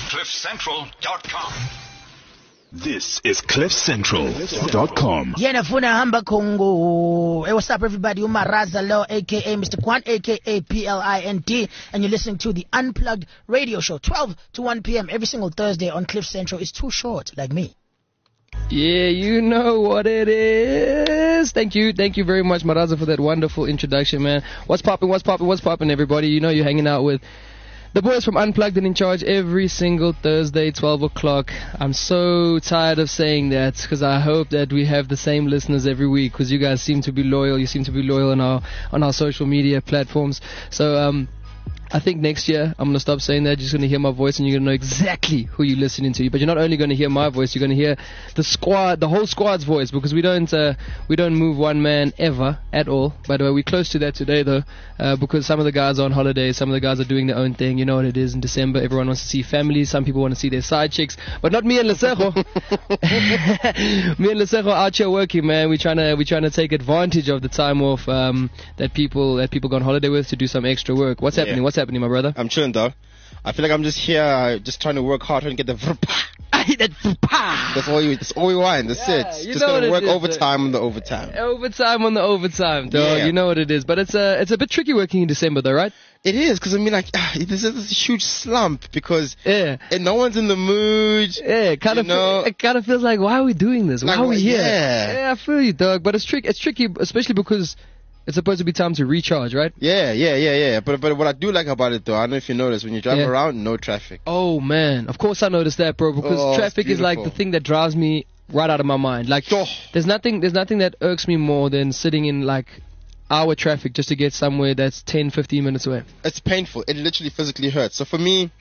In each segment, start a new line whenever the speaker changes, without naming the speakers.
CliffCentral.com.
This is CliffCentral.com.
Yenafuna Hamba Kongo. Hey, what's up, everybody? Umaraza Lo, aka Mr. Kwan, aka PLIND, and you're listening to the Unplugged Radio Show, 12 to 1 p.m. every single Thursday on Cliff Central. It's too short, like me.
Yeah, you know what it is. Thank you very much, Maraza, for that wonderful introduction, man. What's poppin', everybody? You know you're hanging out with the boys from Unplugged and In Charge every single Thursday, 12 o'clock. I'm so tired of saying that because I hope that we have the same listeners every week because you guys seem to be loyal. You seem to be loyal on our social media platforms. So, I think next year I'm going to stop saying that. You're just going to hear my voice and you're going to know exactly who you're listening to. But you're not only going to hear my voice, you're going to hear the whole squad's voice because we don't move one man ever at all. By the way, we're close to that today though, because some of the guys are on holiday, some of the guys are doing their own thing. You know what it is in December. Everyone wants to see family. Some people want to see their side chicks, but not me and Lesego. Me and Lesego are out here working, man. We're trying to take advantage of the time off that people go on holiday with to do some extra work. What's happening? What's happening, my brother?
I'm chilling, though. I feel like I'm just here, just trying to work hard, trying to get the vrpa. That's all we want. That's it. Just gonna work overtime on the overtime.
Overtime on the overtime, though. Yeah. You know what it is. But it's a bit tricky working in December, though, right?
It is, because I mean, like, this is a huge slump because no one's in the mood.
Yeah, it kind of feels like, why are we doing this? Why are we here? Yeah, I feel you, dog. But it's tricky, especially because it's supposed to be time to recharge, right?
Yeah. But what I do like about it, though, I don't know if you notice, when you drive around, no traffic.
Oh, man. Of course I noticed that, bro, because traffic is like the thing that drives me right out of my mind. Like, there's nothing that irks me more than sitting in, like, hour traffic just to get somewhere that's 10, 15 minutes away.
It's painful. It literally physically hurts. So for me,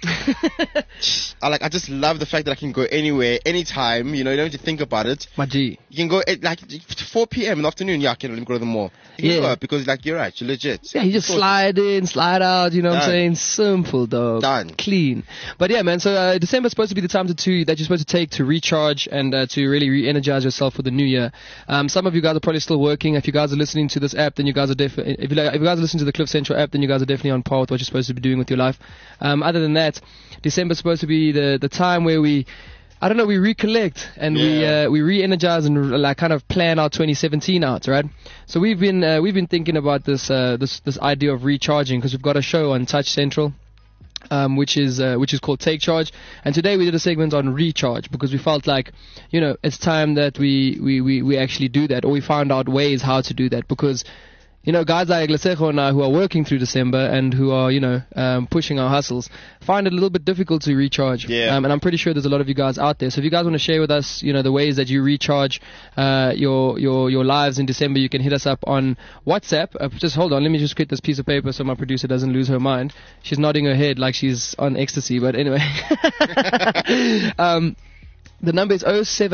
I just love the fact that I can go anywhere, anytime. You know, you don't have to think about it.
My G.
You can go at like 4 p.m. in the afternoon. Yeah, I can go to the mall. You can go because like you're right, you're legit.
Yeah, you just slide in, slide out. You know what I'm saying? Simple, dog.
Done.
Clean. But yeah, man. So December's supposed to be the time that you're supposed to take to recharge and to really re-energize yourself for the new year. Some of you guys are probably still working. If you guys are listening to this app, then you guys are if you guys listen to the Cliff Central app, then you guys are definitely on par with what you're supposed to be doing with your life. Other than that, December's supposed to be the time where we recollect and we re-energize and like kind of plan our 2017 out, right? So we've been thinking about this idea of recharging because we've got a show on Touch Central. Which is called Take Charge, and today we did a segment on recharge because we felt like, you know, it's time that we actually do that, or we found out ways how to do that, because, you know, guys like Lesego and I who are working through December and who are, you know, pushing our hustles find it a little bit difficult to recharge. Yeah. And I'm pretty sure there's a lot of you guys out there. So if you guys want to share with us, you know, the ways that you recharge your lives in December, you can hit us up on WhatsApp. Just hold on, let me just get this piece of paper so my producer doesn't lose her mind. She's nodding her head like she's on ecstasy, but anyway. The number is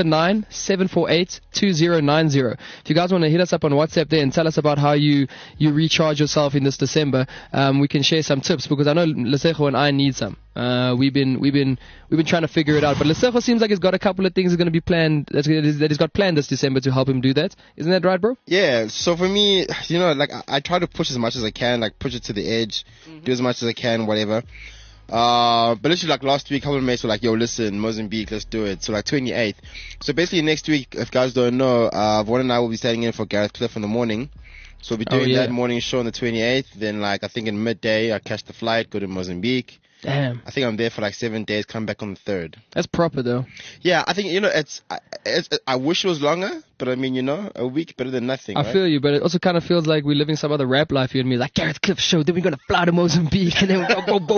079-748-2090. If you guys want to hit us up on WhatsApp there and tell us about how you recharge yourself in this December, we can share some tips because I know Lesego and I need some. We've been trying to figure it out, but Lesego seems like he's got a couple of things that are going to be planned that he's got planned this December to help him do that. Isn't that right, bro?
Yeah. So for me, you know, like I try to push as much as I can, like push it to the edge, do as much as I can, whatever. But literally like last week, a couple of mates were like, yo, listen, Mozambique, let's do it. So like 28th. So basically next week, if guys don't know, Vaughn and I will be standing in for Gareth Cliff in the morning. So we'll be doing that morning show on the 28th. Then like, I think in midday, I catch the flight, go to Mozambique.
Damn.
I think I'm there for like 7 days, come back on the 3rd.
That's proper though.
Yeah, I think, you know, I wish it was longer, but I mean, you know, a week better than nothing.
I feel you, but it also kind of feels like we're living some other rap life, you and me. Like Gareth Cliff show, then we're going to fly to Mozambique, and then we go, whoa.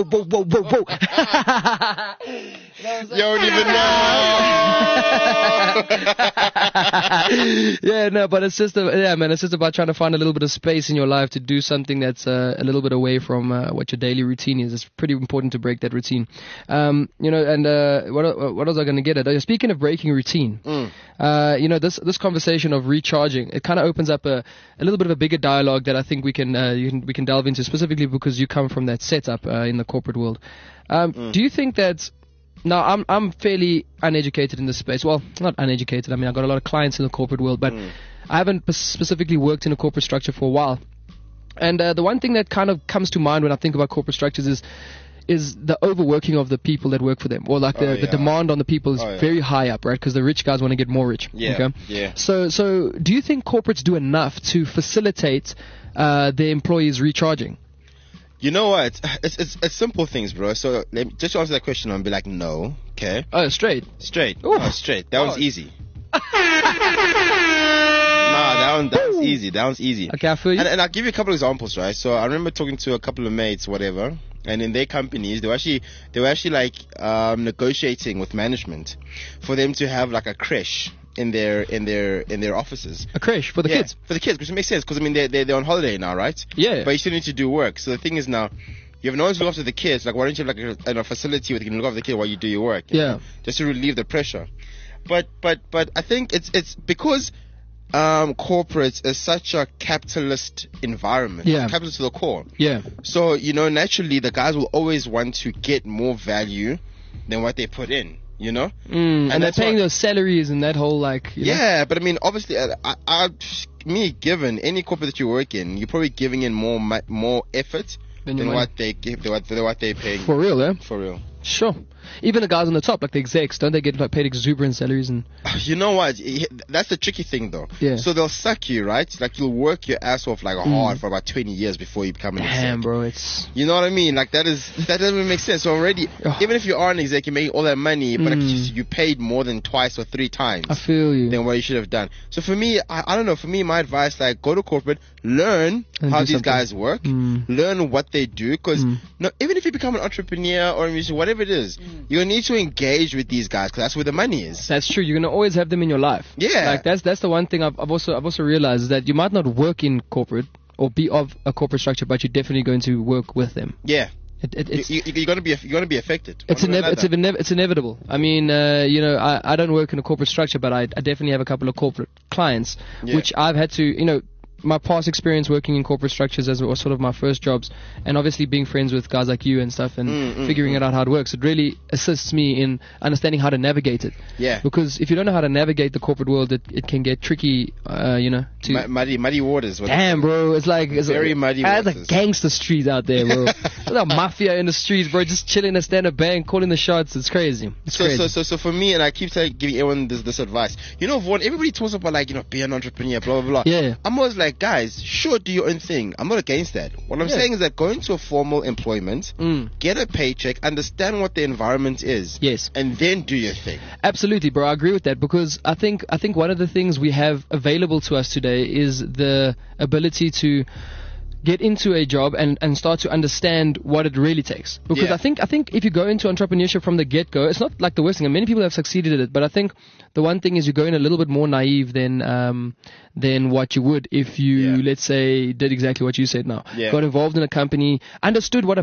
You don't even know.
Yeah, no, but it's just about trying to find a little bit of space in your life to do something that's a little bit away from what your daily routine is. It's pretty important to break that routine. You know, and what was I going to get at? Speaking of breaking routine, you know, this conversation of recharging, it kind of opens up a little bit of a bigger dialogue that I think we can delve into, specifically because you come from that setup in the corporate world. Do you think that? Now, I'm fairly uneducated in this space. Well, not uneducated. I mean, I've got a lot of clients in the corporate world, but I haven't specifically worked in a corporate structure for a while. And the one thing that kind of comes to mind when I think about corporate structures is is the overworking of the people that work for them, or like the demand on the people is very high up, right? Because the rich guys want to get more rich.
Yeah.
Okay?
Yeah.
So do you think corporates do enough to facilitate their employees recharging?
You know what? It's simple things, bro. So just to answer that question, I'll be like, no. Okay.
Oh, straight.
Straight.
Oof.
No, straight. That one's easy. That one's easy. That one's easy.
Okay, I feel you.
And I'll give you a couple of examples, right? So I remember talking to a couple of mates, whatever, and in their companies, they were actually like negotiating with management for them to have like a creche in their offices.
A creche for the kids.
For the kids, which makes sense because I mean they're on holiday now, right?
Yeah.
But you still need to do work. So the thing is now, you have no one to look after the kids. Like, why don't you have like a facility where you can look after the kid while you do your work? You know? Just to relieve the pressure. But I think it's because corporate is such a capitalist environment.
Yeah.
Capitalist to the core.
Yeah.
So, naturally the guys will always want to get more value than what they put in,
And they're paying those salaries and that whole like...
Yeah, but I mean, obviously, given any corporate that you work in, you're probably giving in more effort than what they're paying.
For real, eh?
For real.
Sure. Even the guys on the top, like the execs, don't they get like paid exuberant salaries? And
you know what? That's the tricky thing, though.
Yeah.
So they'll suck you, right? Like you'll work your ass off like hard for about 20 years before you become an exec.
Damn, bro, it's...
You know what I mean? Like that doesn't make sense. So already, even if you are an exec, you're making all that money, but like, you paid more than twice or 3 times.
I feel you.
Than what you should have done. So for me, I don't know. For me, my advice, like, go to corporate, learn how these guys work, learn what they do, because even if you become an entrepreneur or a musician, whatever it is, you need to engage with these guys because that's where the money is.
That's true. You're gonna always have them in your life.
Yeah.
Like that's the one thing I've also realized is that you might not work in corporate or be of a corporate structure, but you're definitely going to work with them.
Yeah.
You're
gonna be affected.
It's inevitable. I mean, I don't work in a corporate structure, but I definitely have a couple of corporate clients, which I've had to, my past experience working in corporate structures as was sort of my first jobs, and obviously being friends with guys like you and stuff, and figuring out how it works, it really assists me in understanding how to navigate it.
Yeah.
Because if you don't know how to navigate the corporate world, it can get tricky.
Muddy waters.
Damn, bro, it's
very muddy waters.
It's like gangster streets out there, bro. There's a mafia in the streets, bro, just chilling at Standard Bank, calling the shots. It's crazy.
So for me, and I keep giving everyone this advice. Vaughn, everybody talks about be an entrepreneur, blah blah blah.
Yeah.
I'm always like, guys, sure, do your own thing. I'm not against that. What I'm saying is that go into a formal employment, get a paycheck, understand what the environment is,
yes,
and then do your thing.
Absolutely, bro. I agree with that because I think one of the things we have available to us today is the ability to get into a job and start to understand what it really takes. Because I think if you go into entrepreneurship from the get-go, it's not like the worst thing. And many people have succeeded at it, but I think the one thing is you go in a little bit more naive than what you would if you, let's say, did exactly what you said now.
Yeah.
Got involved in a company, understood what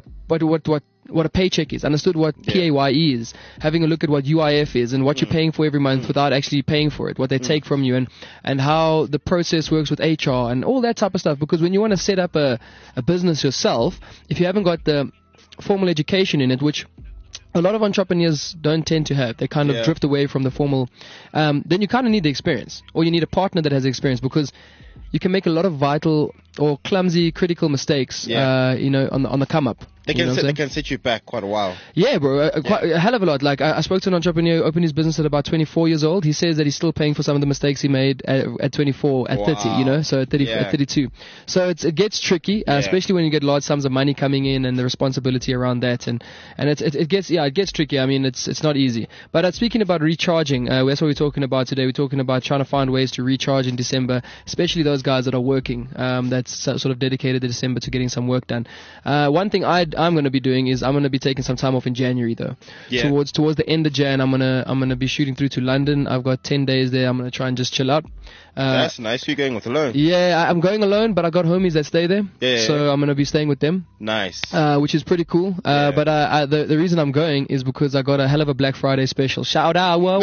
a paycheck is, understood what PAYE is, having a look at what UIF is and what you're paying for every month without actually paying for it, what they take from you, and how the process works with HR and all that type of stuff. Because when you want to set up a business yourself, if you haven't got the formal education in it, which a lot of entrepreneurs don't tend to have, they kind of drift away from the formal, then you kind of need the experience, or you need a partner that has experience, because you can make a lot of vital or clumsy critical mistakes on the come up.
They can set you back quite a while.
Yeah, bro, a hell of a lot. Like I spoke to an entrepreneur who opened his business at about 24 years old. He says that he's still paying for some of the mistakes he made at 24, at 30, so at 32. So it gets tricky, especially when you get large sums of money coming in and the responsibility around that, and it gets tricky. I mean, it's not easy. But speaking about recharging, that's what we're talking about today. We're talking about trying to find ways to recharge in December, especially those guys that are working, that's sort of dedicated to December to getting some work done. One thing I'm going to be doing is I'm going to be taking some time off in January though.
Yeah.
Towards the end of Jan, I'm gonna be shooting through to London. I've got 10 days there. I'm going to try and just chill out.
That's nice. Who are you going with, alone?
Yeah, I'm going alone, but I got homies that stay there. So I'm going to be staying with them.
Nice.
Which is pretty cool. But the reason I'm going is because I got a hell of a Black Friday special. Shout out. Whoa.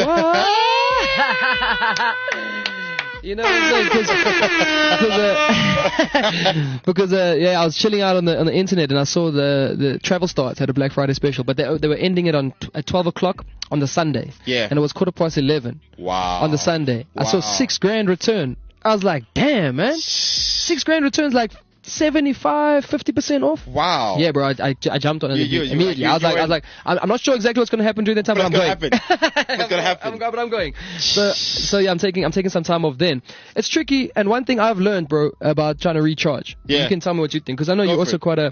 You know what I'm saying? Because I was chilling out on the internet and I saw the Travel Starts had a Black Friday special, but they were ending it at 12 o'clock on the Sunday.
Yeah.
And it was 11:15.
Wow.
On the Sunday.
Wow.
I saw $6,000 return. I was like, damn, man. $6,000 return's like 75, 50% off.
Wow.
Yeah, bro, I jumped on it immediately. I was like, I'm not sure exactly what's going to happen during that time, but I'm going.
What's gonna happen?
I'm going. So yeah, I'm taking some time off then. It's tricky, and one thing I've learned, bro, about trying to recharge.
Yeah.
You can tell me what you think, because I know you're also quite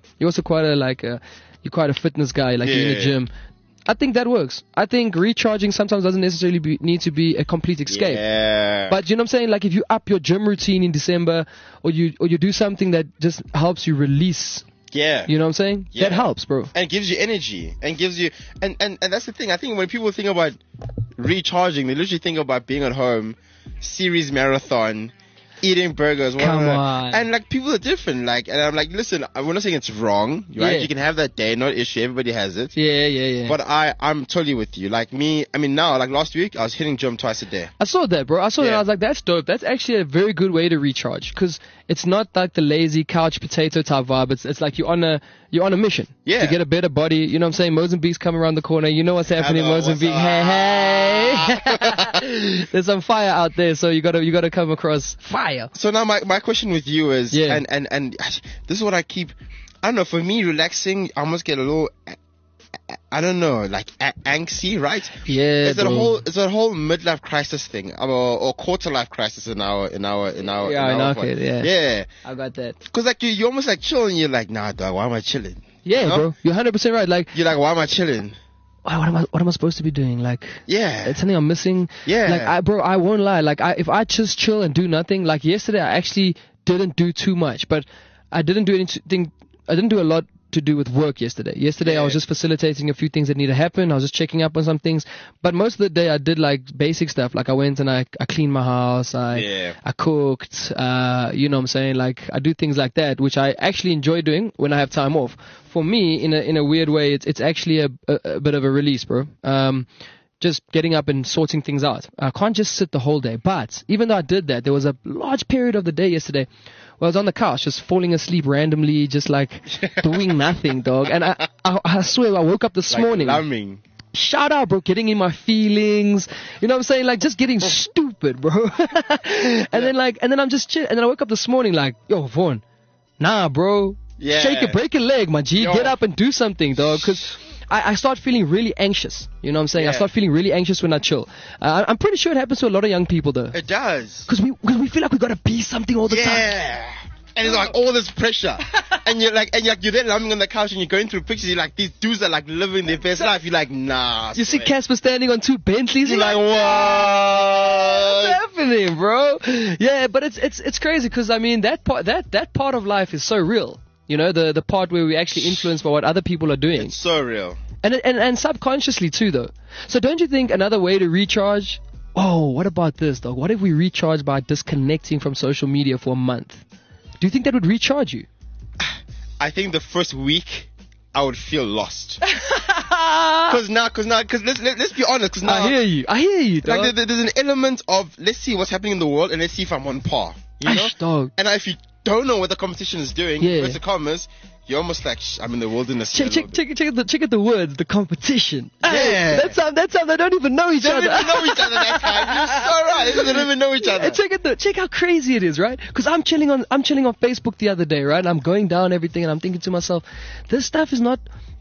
a fitness guy, like you're in the gym. I think that works. I think recharging sometimes doesn't necessarily need to be a complete escape.
Yeah.
But you know what I'm saying? Like if you up your gym routine in December, or you do something that just helps you release.
Yeah.
You know what I'm saying?
Yeah.
That helps, bro.
And gives you energy. And gives you and that's the thing. I think when people think about recharging, they literally think about being at home, series marathon, eating burgers.
Come on.
And like people are different. Like, and I'm like, listen, we're not saying it's wrong, right?
Yeah.
You can have that day, not issue. Everybody has it.
Yeah.
But I'm totally with you. Like me, I mean now, like last week, I was hitting gym twice a day.
I saw that, bro. I saw that.
Yeah.
I was like, that's dope. That's actually a very good way to recharge, because it's not like the lazy couch potato type vibe. It's like you're on a mission
Yeah.
to get a better body. You know what I'm saying? Mozambique's coming around the corner. You know what's happening in
Hello,
Mozambique.
what's up?
Hey. There's some fire out there, so you gotta come across fire.
So now my question with you is,
Yeah.
and this is what I don't know, for me, relaxing, I almost get a little, I don't know, like angsty, right?
Yeah,
It's that
bro.
whole midlife crisis thing, or quarter life crisis in our
case, yeah.
Yeah.
I got that.
Cause like you almost like chill and you're like, nah, dog, why am I chilling?
Yeah,
You know?
bro. You're 100% right. Like,
You're like, why am I chilling?
what am I supposed to be doing? Like,
Yeah.
it's something I'm missing.
Yeah.
Like, I won't lie. Like, if I just chill and do nothing, like yesterday, I actually didn't do too much, but I didn't do anything. I didn't do a lot to do with work yesterday. Yesterday, I was just facilitating a few things that need to happen. I was just checking up on some things. But most of the day, I did like basic stuff. Like I went and I cleaned my house. I cooked. You know what I'm saying? Like I do things like that, which I actually enjoy doing when I have time off. For me, in a weird way, it's actually a bit of a release, bro. Just getting up and sorting things out. I can't just sit the whole day. But even though I did that, there was a large period of the day yesterday where I was on the couch just falling asleep randomly, just like doing nothing, dog. And I swear I woke up this morning.
Lumming.
Shout out, bro, getting in my feelings. You know what I'm saying? Like just getting stupid, bro. and then I'm just chill. And then I woke up this morning like, yo, Vaughn, nah, bro.
Yeah.
Shake it, break a leg, my G.
Yo.
Get up and do something, dog. Because I start feeling really anxious. You know what I'm saying? I
Yeah.
start feeling really anxious when I chill. I'm pretty sure it happens to a lot of young people, though.
It does.
Because we feel like we gotta be something all the time.
Yeah. And it's like all this pressure. and you're there lying on the couch and you're going through pictures. You're like, these dudes are like living their best life. You're like, nah.
You see
swear.
Casper standing on 2 Bentleys.
You're like,
what's
what?
happening, bro? Yeah, but it's crazy because I mean that part of life is so real. You know, the part where we actually influenced by what other people are doing.
It's so real.
And subconsciously too, though. So don't you think another way to recharge? Oh, what about this, dog? What if we recharge by disconnecting from social media for a month? Do you think that would recharge you?
I think the first week I would feel lost. Cause let's be honest. Cause now
I hear you, dog.
like there's an element of let's see what's happening in the world and let's see if I'm on par. You know?
Dog.
And if you don't know what the competition is doing,
Yeah.
with the commas, you're almost like I'm in the wilderness.
Check out the words, the competition.
Yeah.
Hey, that's how they don't even know each
They don't
other.
even know each other that time. You're so right. They don't even know each other.
Check how crazy it is, right? Because I'm chilling on Facebook the other day, right? And I'm going down everything, and I'm thinking to myself, this stuff is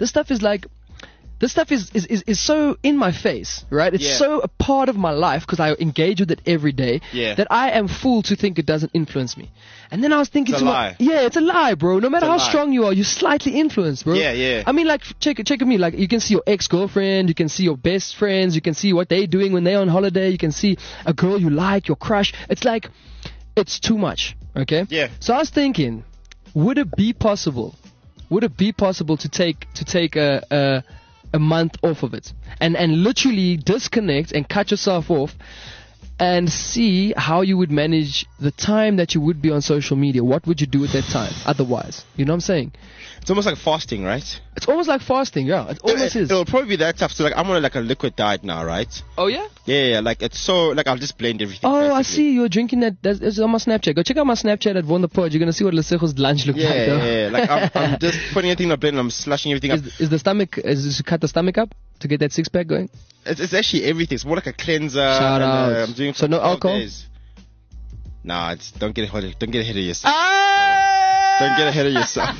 so in my face, right? It's
Yeah.
so a part of my life because I engage with it every day
Yeah.
that I am fool to think it doesn't influence me. And then I was thinking
It's a lie.
yeah, it's a lie, bro. No matter
It's a
how
lie.
strong you are, you're slightly influenced, bro.
Yeah, yeah.
I mean, like, check at me. Like, you can see your ex-girlfriend, you can see your best friends, you can see what they're doing when they're on holiday, you can see a girl you like, your crush. It's like, it's too much, okay?
Yeah.
So I was thinking, would it be possible to take a month off of it and literally disconnect and cut yourself off and see how you would manage the time that you would be on social media? What would you do at that time otherwise? You know what I'm saying?
It's almost like fasting, right?
It's almost like fasting, yeah. It almost is.
It'll probably be that tough. So like I'm on like a liquid diet now, right?
Oh, yeah?
Yeah. Like it's so like I'll just blend everything.
Oh, I
perfectly.
see. You're drinking that. That's on my Snapchat. Go check out my Snapchat at Von the Pod. You're going to see what Lesego's lunch looks like. though.
Yeah. Like I'm just putting everything in a blend and I'm slushing everything up.
Is the stomach, is to cut the stomach up to get that 6-pack going?
It's actually everything. It's more like a cleanser.
Shout out.
I'm doing
So no
12
alcohol?
days. Nah, don't get ahead of yourself.
Ah!
Don't get ahead of yourself.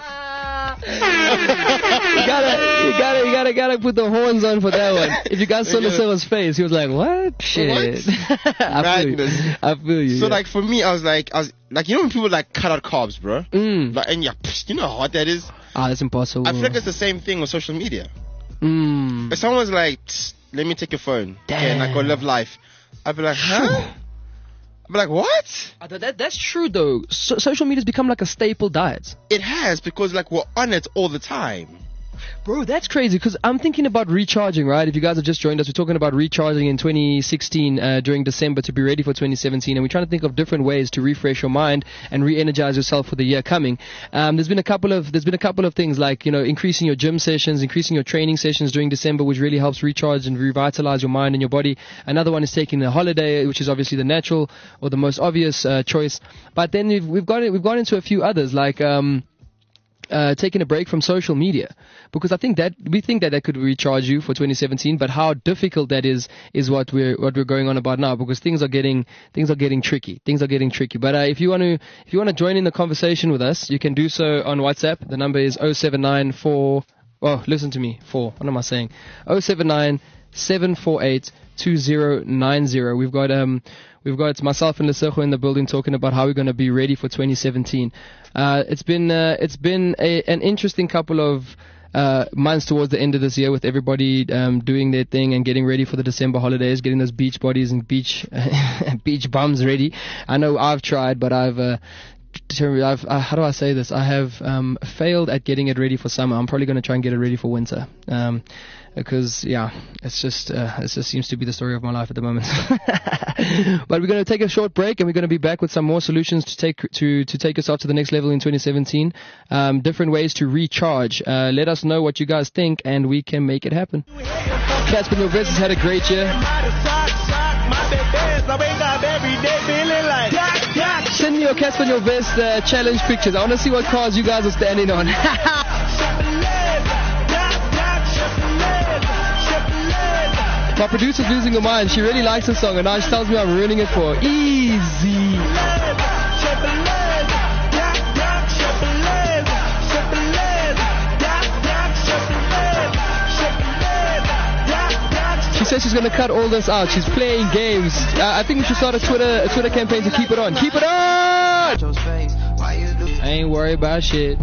you gotta put the horns on for that one. If you guys saw Lesego's face, he was like, "What? Shit."
Madness.
I feel you.
So like for me, I was like, you know when people like cut out carbs, bro. Like, and you know how hard that is.
That's impossible.
I feel like it's the same thing with social media.
Mm.
If someone's like, let me take your phone, okay, and I go live life, I'd be like, huh? I'd be like, what?
That's true though. Social media's become like a staple diet.
It has, because like we're on it all the time.
Bro, that's crazy, because I'm thinking about recharging, right? If you guys have just joined us, we're talking about recharging in 2016 during December to be ready for 2017, and we're trying to think of different ways to refresh your mind and re-energize yourself for the year coming. There's been a couple of things like, you know, increasing your gym sessions, increasing your training sessions during December, which really helps recharge and revitalize your mind and your body. Another one is taking a holiday, which is obviously the natural or the most obvious choice. But then we've gone into a few others, like taking a break from social media, because I think that could recharge you for 2017, but how difficult that is what we're going on about now, because things are getting tricky. But if you want to join in the conversation with us, you can do so on WhatsApp. The number is 0794. Oh, listen to me. What am I saying? 079 748 2090. We've got myself and Lesego in the building talking about how we're going to be ready for 2017. It's been an interesting couple of months towards the end of this year, with everybody doing their thing and getting ready for the December holidays, getting those beach bodies and beach bums ready. I know I've tried, but I've how do I say this? I have failed at getting it ready for summer. I'm probably going to try and get it ready for winter. Because it just seems to be the story of my life at the moment. But we're going to take a short break, and we're going to be back with some more solutions to take yourself to the next level in 2017. Different ways to recharge. Let us know what you guys think, and we can make it happen. Casper Novest has had a great year. Send me your Casper Novest challenge pictures. I want to see what cars you guys are standing on. My producer's losing her mind. She really likes the song, and now she tells me I'm ruining it for her. Easy. She says she's going to cut all this out. She's playing games. I think we should start a Twitter campaign to keep it on. Keep it on! I ain't worried about shit.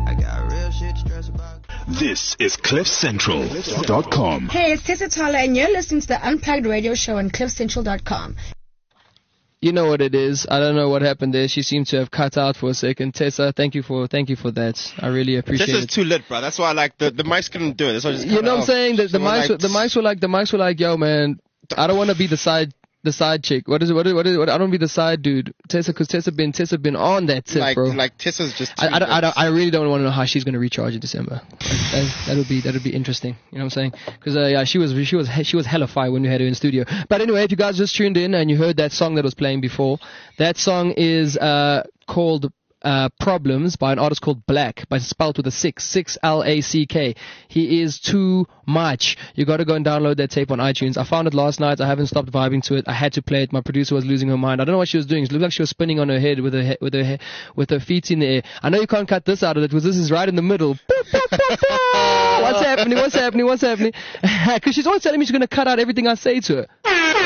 This is CliffCentral.com.
Hey, it's Tessa Tyler, and you're listening to the Unplugged Radio Show on CliffCentral.com.
You know what it is. I don't know what happened there. She seemed to have cut out for a second. Tessa, thank you for that. I really appreciate it.
Tessa's too lit, bro. That's why the mics couldn't do it. That's why I just
you know what I'm saying? The mics were like, yo, man, I don't want to be the side chick. What is it? I don't want to be the side dude. Tessa, because Tessa been on that tip, bro.
Like Tessa's just.
I really don't want to know how she's gonna recharge in December. That'll be interesting. You know what I'm saying? Because she was hella fire when we had her in studio. But anyway, if you guys just tuned in and you heard that song that was playing before, that song is called Problems by an artist called Black, but it's spelled with a 6 L-A-C-K. He is too much. You got to go and download that tape on iTunes. I found it last night. I haven't stopped vibing to it. I had to play it. My producer was losing her mind. I don't know what she was doing. It looked like she was spinning on her head with her feet in the air. I know you can't cut this out of it because this is right in the middle. What's happening? Because she's always telling me she's going to cut out everything I say to her.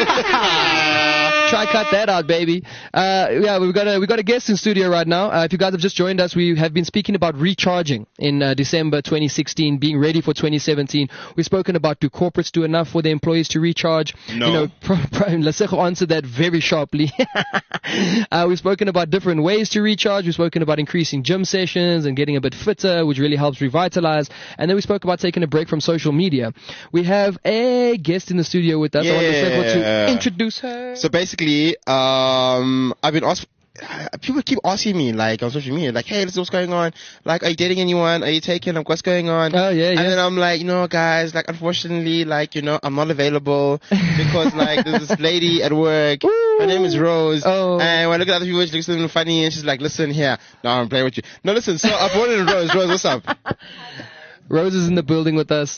Try cut that out, baby. We've got a guest in studio right now. If you guys have just joined us, we have been speaking about recharging in December 2016, being ready for 2017. We've spoken about, do corporates do enough for their employees to recharge?
No.
You know, Lesego answered that very sharply. We've spoken about different ways to recharge. We've spoken about increasing gym sessions and getting a bit fitter, which really helps revitalize. And then we spoke about taking a break from social media. We have a guest in the studio with us. I want Lesego to introduce her.
So basically, I've been asked. People keep asking me, like, on social media, like, hey, this is what's going on. Like, are you dating anyone? Are you taking? Like, what's going on?
Oh, yeah.
And then I'm like, guys, like, unfortunately, like, I'm not available because, like, there's this lady at work. Her name is Rose. Oh. And when I look at other people, she looks a little funny, and she's like, listen here. No, I'm playing with you. No, listen, so I brought in Rose. Rose, what's up?
Rose is in the building with us.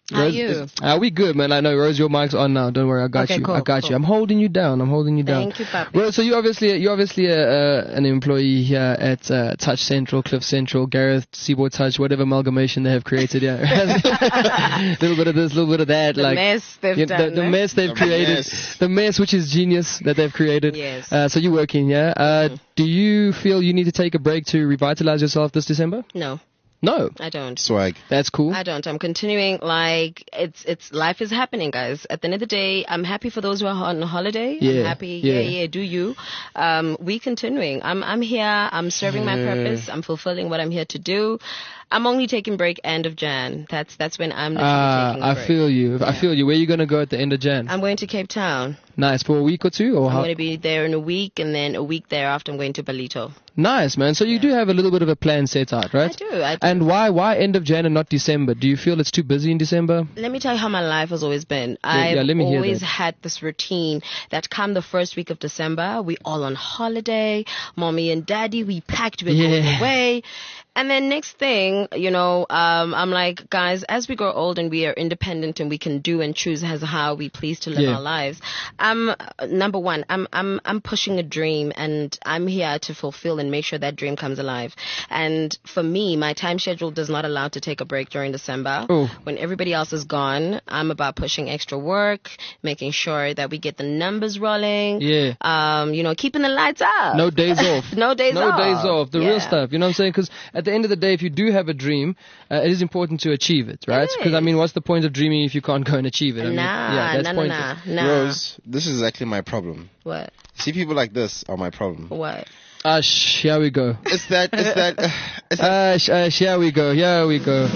How are
Rose,
you?
We good, man. I know, Rose, your mic's on now. Don't worry, I got
Okay,
you.
cool,
I got
cool.
you. I'm holding you down.
Thank you, Papi.
Rose, so you're obviously an employee here at Touch Central, Cliff Central, Gareth, Seaboard Touch, whatever amalgamation they have created here. Little bit of this, little bit of that.
The mess they've done.
The mess they've created.
mess.
The mess, which is genius, that they've created.
Yes.
So you're working, yeah? Do you feel you need to take a break to revitalize yourself this December?
No,
No.
I don't.
Swag.
That's cool.
I don't. I'm continuing. Like it's life is happening, guys. At the end of the day, I'm happy for those who are on holiday.
Yeah,
I'm happy.
yeah.
Yeah. Do you? We continuing. I'm here. I'm serving my purpose. I'm fulfilling what I'm here to do. I'm only taking break end of Jan. That's when I'm literally taking a
I
break.
feel you. I feel you. Where are you going to go at the end of Jan?
I'm going to Cape Town.
Nice. For a week or two? Or
I'm
how?
going to be there in a week, and then a week thereafter, I'm going to Balito.
Nice, man. So you do have a little bit of a plan set out, right?
I do.
And why end of Jan and not December? Do you feel it's too busy in December?
Let me tell you how my life has always been.
Yeah,
I've
let me hear
always
that.
had this routine that come the first week of December, we all on holiday, mommy and daddy, we packed, we're going
Yeah.
away. And then next thing, I'm like, guys, as we grow old and we are independent and we can do and choose as how we please to live
Yeah.
our lives, number one, I'm pushing a dream, and I'm here to fulfill and make sure that dream comes alive. And for me, my time schedule does not allow to take a break during December.
Oh.
When everybody else is gone, I'm about pushing extra work, making sure that we get the numbers rolling.
Yeah.
Keeping the lights up.
No days off.
No days off.
No days off. The real
Yeah.
stuff. You know what I'm saying? Because at the end of the day, if you do have a dream, it is important to achieve it, right? Because, I mean, what's the point of dreaming if you can't go and achieve it? I mean, that's pointless.
Nah.
Rose, this is exactly my problem.
What?
See, people like this are my problem.
What?
Here we go.
It's that.
Here we go. Here we go.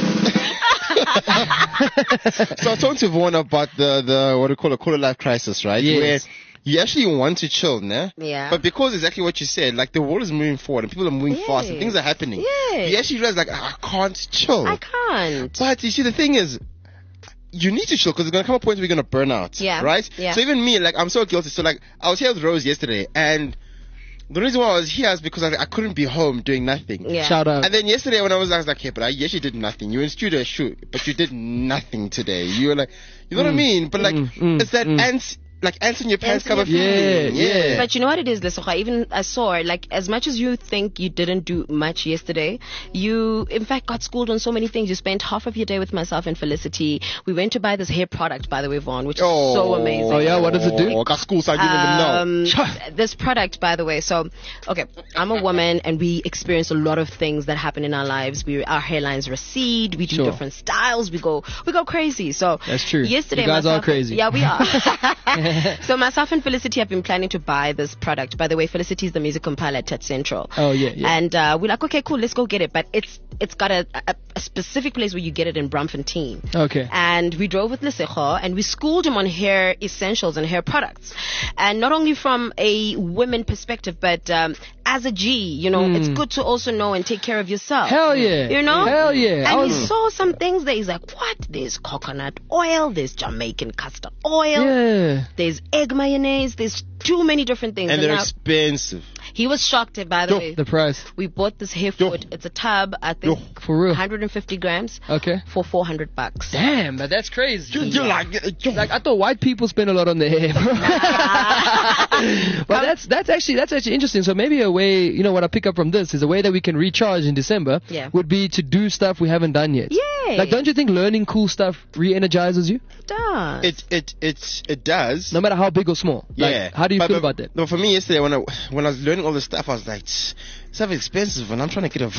So I talked to Vaughan about the what do you call it, quarter life crisis, right?
Yes.
Where you actually want to chill, nah?
Yeah.
But because exactly what you said, like the world is moving forward and people are moving fast and things are happening.
Yes.
You actually realize like I can't chill.
I can't.
But you see, the thing is, you need to chill because there's gonna come a point where you're gonna burn out.
Yeah.
Right.
Yeah.
So even me, like I'm so guilty. So like I was here with Rose yesterday, and the reason why I was here is because I couldn't be home doing nothing.
Yeah.
Shout out.
And then yesterday when I was like, hey, but I actually did nothing. You were in studio shoot, but you did nothing today. You were like, you know what I mean? But like, it's that ants in your pants
Ants in
cover
your
feeling. Yeah.
But you know what it is, Lesoka? Even I saw, like, as much as you think you didn't do much yesterday, you, in fact, got schooled on so many things. You spent half of your day with myself and Felicity. We went to buy this hair product, by the way, Vaughn, which is so amazing.
Oh, yeah? What does it do?
Oh, got school, so I didn't even know.
This product, by the way, so, okay, I'm a woman and we experience a lot of things that happen in our lives. Our hairlines recede, we do
Sure.
different styles, we go crazy. So,
That's true.
Yesterday,
You guys are
myself-
crazy.
Yeah, we are. So myself and Felicity have been planning to buy this product. By the way, Felicity is the music compiler at Touch Central.
Oh, yeah, yeah.
And we're like, okay, cool, let's go get it. But it's got a specific place where you get it in Braamfontein.
Okay.
And we drove with Lesejo and we schooled him on hair essentials and hair products. And not only from a women perspective, but as a G, it's good to also know and take care of yourself.
Hell yeah.
You know?
Hell yeah.
And he saw some things that he's like, what? There's coconut oil, there's Jamaican castor oil,
Yeah.
there's egg mayonnaise, there's too many different things.
And they're
now,
expensive.
he was shocked, by the way.
The price.
We bought this hair food. It's a tub, I think,
For real.
150 grams
Okay.
for $400.
Damn, but that's crazy.
You're like,
Like I thought white people spend a lot on their hair, bro. But that's actually interesting. So maybe a way, what I pick up from this is a way that we can recharge in December
Yeah.
would be to do stuff we haven't done yet.
Yay.
Like, don't you think learning cool stuff re-energizes you?
Does.
it does.
No matter how big or small. Like,
Yeah.
how do you
But-
feel
but-
about that?
No, for me yesterday when I was learning all this stuff, I was like, stuff expensive, and I'm trying to get a.